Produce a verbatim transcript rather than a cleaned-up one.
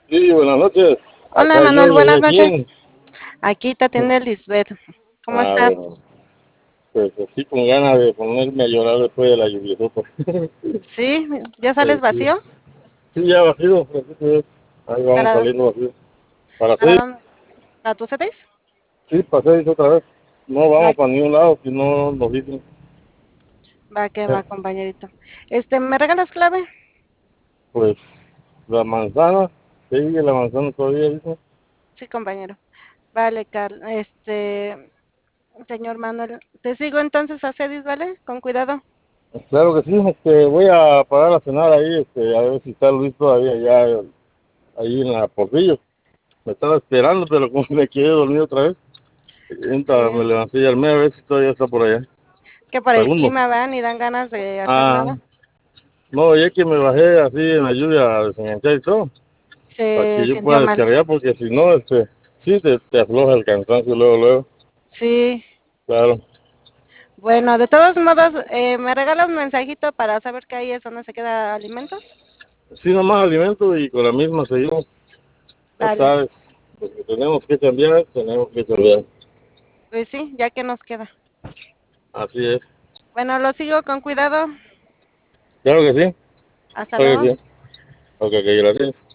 Sí, buenas noches. Hola Acá Manuel, yo, buenas ¿de noches. quién? Aquí te atiende Lisbeth. ¿Cómo Ah, estás? bueno, pues así con ganas de ponerme a llorar después de la lluvia. ¿Sí? ¿Ya sales Pues sí, vacío? sí, ya vacío, así que ahí vamos ¿Para dónde? saliendo vacío. Para ¿Para seis, dónde? ¿Para tus sedes? sí, para seis otra vez. No Va, vamos para ningún lado si no nos dicen. va que Eh, va, compañerito. Este, ¿me regalas clave? Pues la manzana, sigue la manzana todavía, dice. Sí, compañero. Vale, Carl. Este, señor Manuel, te sigo entonces a Cedis, ¿vale? Con cuidado. Claro que sí, este, voy a parar a cenar ahí, este, a ver si está Luis todavía ya ahí en la Portillo. Me estaba esperando, pero como me quedé dormido otra vez. Entonces me Sí. levanté y armé a ver si todavía está por allá. Que por el Segundo. clima van y dan ganas de hacer Ah, nada. no, ya que me bajé así en la lluvia a desenganchar y todo, para que Se yo sintió pueda mal. descargar, porque si no, este, sí te, te afloja el cansancio luego, luego. Sí. Claro. Bueno, de todos modos, eh, ¿me regala un mensajito para saber que ahí es donde se queda alimentos? Sí, nomás alimento y con la misma seguimos. Ya Vale, sabes, lo que tenemos que cambiar, tenemos que cambiar. pues sí, ya que nos queda. Así es. Bueno, lo sigo con cuidado. Claro que sí. Hasta Claro luego. que sí. Ok, ok, gracias.